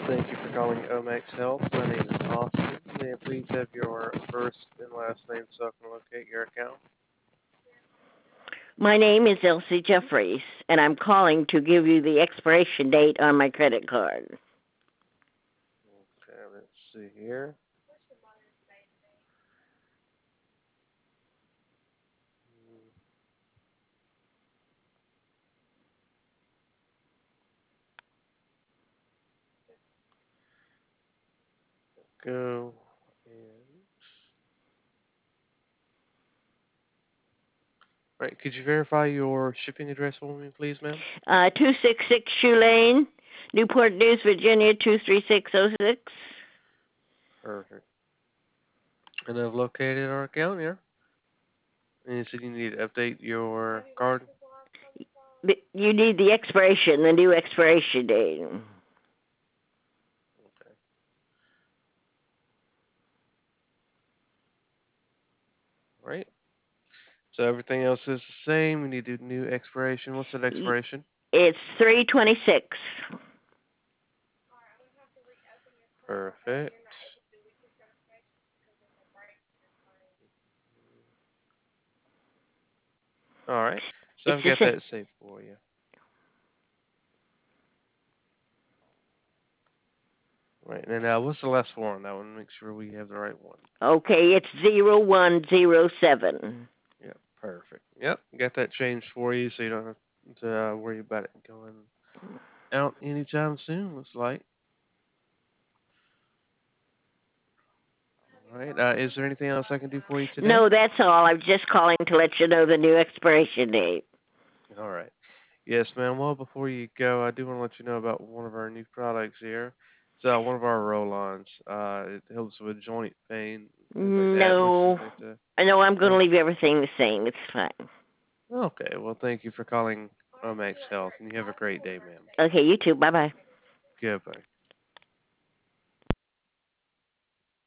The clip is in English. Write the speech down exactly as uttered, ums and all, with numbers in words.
Thank you for calling Omax Health. My name is Austin. May I please have your first and last name so I can locate your account? My name is Elsie Jeffries, and I'm calling to give you the expiration date on my credit card. Okay, let's see here. Go and right. Could you verify your shipping address for me, please, ma'am? Uh, two sixty-six Shoe Lane, Newport News, Virginia, two three six oh six. Perfect. And I've located our account here. And you said you need to update your card. You need the expiration, the new expiration date. Okay. Right. So everything else is the same. We need to do new expiration. What's that expiration? It's three twenty-six. Perfect. All right. So It's I've the got same. that saved for you. Right. And now, what's the last four on that one? Make sure we have the right one. Okay, it's zero one zero seven. Yep. Perfect. Yep. Got that changed for you, so you don't have to uh, worry about it going out anytime soon. Looks like. All right. Uh, is there anything else I can do for you today? No, that's all. I'm just calling to let you know the new expiration date. All right. Yes, ma'am. Well, before you go, I do want to let you know about one of our new products here. It's uh, one of our roll-ons. Uh, it helps with joint pain, things like that. Would you No, like to? I know I'm going to Oh, leave everything the same. It's fine. okay. Well, thank you for calling Omax Health, and you have a great day, ma'am. Okay, you too. Bye bye. Goodbye.